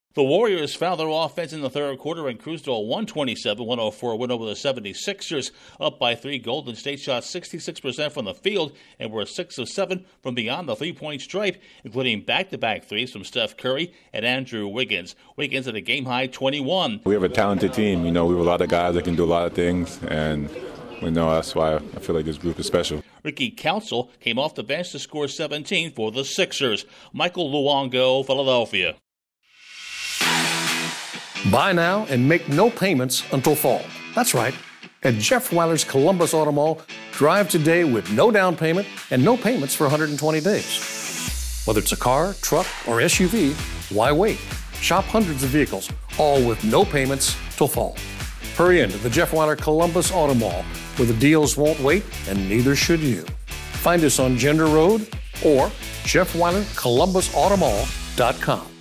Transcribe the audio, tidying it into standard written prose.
The Warriors found their offense in the third quarter and cruised to a 127-104 win over the 76ers. Up by 3, Golden State shot 66% from the field and were 6 of 7 from beyond the three-point stripe, including back-to-back threes from Steph Curry and Andrew Wiggins. Wiggins at a game-high 21. We have a talented team. We have a lot of guys that can do a lot of things, and that's why I feel like this group is special. Ricky Council came off the bench to score 17 for the Sixers. Michael Luongo, Philadelphia. Buy now and make no payments until fall. That's right. At Jeff Weiler's Columbus Auto Mall, drive today with no down payment and no payments for 120 days. Whether it's a car, truck, or SUV, why wait? Shop hundreds of vehicles, all with no payments till fall. Hurry into the Jeff Weiler Columbus Auto Mall, where the deals won't wait and neither should you. Find us on Gender Road or JeffWeilerColumbusAutomall.com.